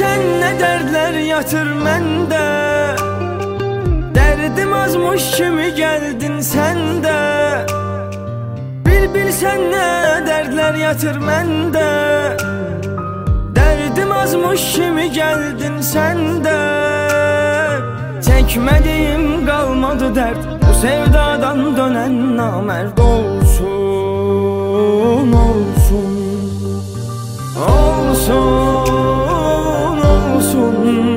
bilsen ne dertler yatır mende. Derdim azmış kimi geldin sen de. Bilsen ne dertler yatır mende. Derdim azmış kimi geldin sen de. Çekmediğim kalmadı dert, bu sevdadan dönen namert olsun, olsun. Olsun, olsun.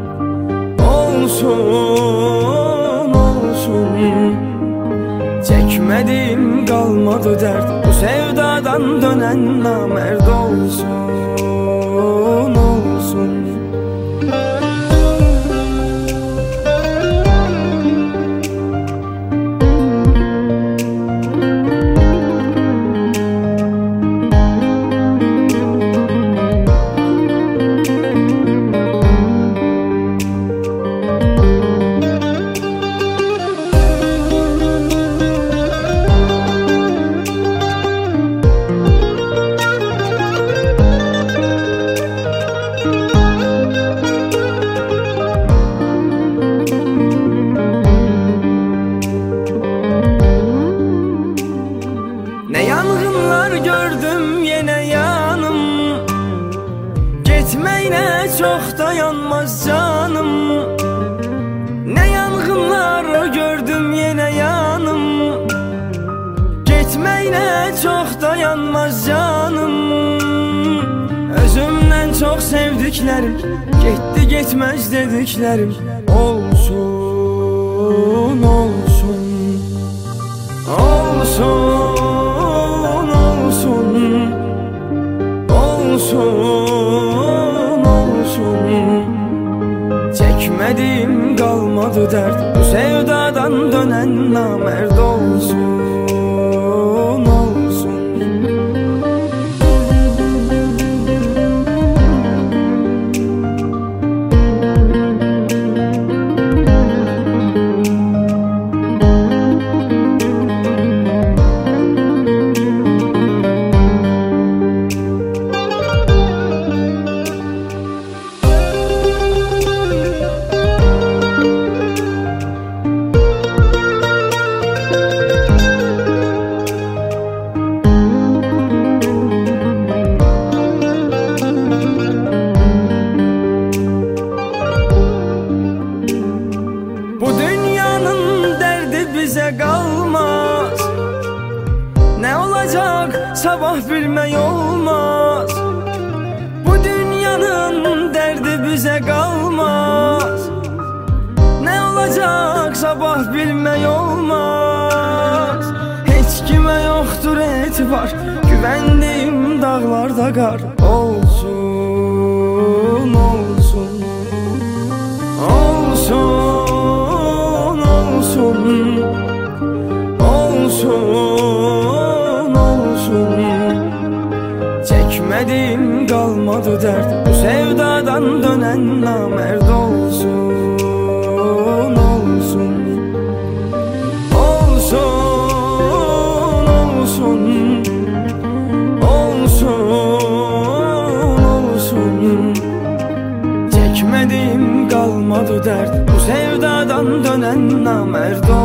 Olsun, olsun. Çekmediğim kalmadı dert, bu sevdadan dönen namert olsun, olsun. Gördüm yine yanım, gitmeyine çok dayanmaz canım. Ne yangınlar gördüm yine yanım, gitmeyine çok dayanmaz canım. Özümden çok sevdiklerim, gitti gitmez dediklerim olsun, olsun. Olsun, olsun, olsun. Çekmediğim kalmadı dert, bu sevdadan dönen namert olsun, olsun. Bize kalmaz, ne olacak sabah bilmek olmaz. Bu dünyanın derdi bize kalmaz, ne olacak sabah bilmek olmaz. Hiç kime yoktur etibar, güvendiğim dağlarda kar olsun, olsun. Olsun, olsun. Olsun, olsun. Çekmediğim kalmadı dert, bu sevdadan dönen namert olsun, olsun. Olsun, olsun. Olsun, olsun. Çekmediğim kalmadı dert, bu sevdadan dönen namert olsun.